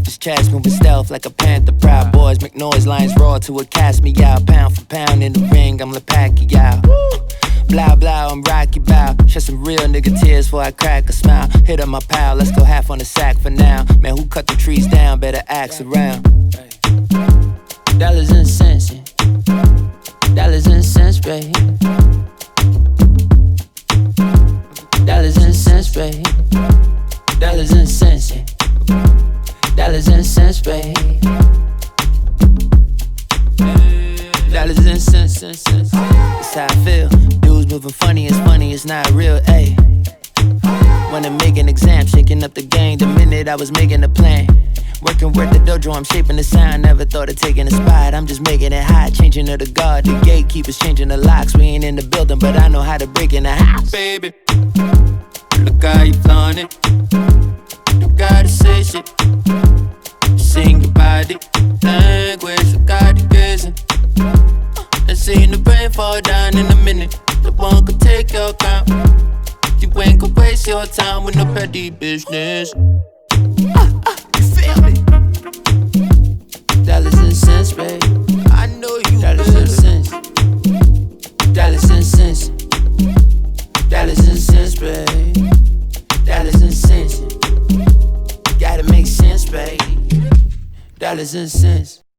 this chest, moving stealth like a panther. Proud boys make noise, lions roar till it cast me out. Pound for pound in the ring, I'm like Pacquiao. Blah blah, I'm Rocky Bow. Shed some real nigga tears before I crack a smile. Hit up my pal, let's go half on the sack for now. Man, who cut the trees down? Better axe around. Dollars and cents, dollars and cents, baby. Dollars and cents, baby. Dollars and cents, dollars and cents, baby. Dollars and cents, that's how I feel. Dudes moving funny, it's not real, ayy. When I'm making exams, shaking up the game the minute I was making a plan. Working the dojo, I'm shaping the sound. Never thought of taking a spot, I'm just making it hot. Changing to the guard, the gatekeepers changing the locks. We ain't in the building, but I know how to break in the house. Baby, look how you flaunt it. You gotta say shit. Sing your body language, you got it gazing. And seeing the rain fall down in a minute. The one could take your crown. You ain't gonna waste your time with no petty business. You feel me? Dollars and cents, babe. I know you. Dollars and cents. Dollars and cents. Dollars and cents, babe. Dollars and cents. Gotta make sense, babe. Dollars and cents.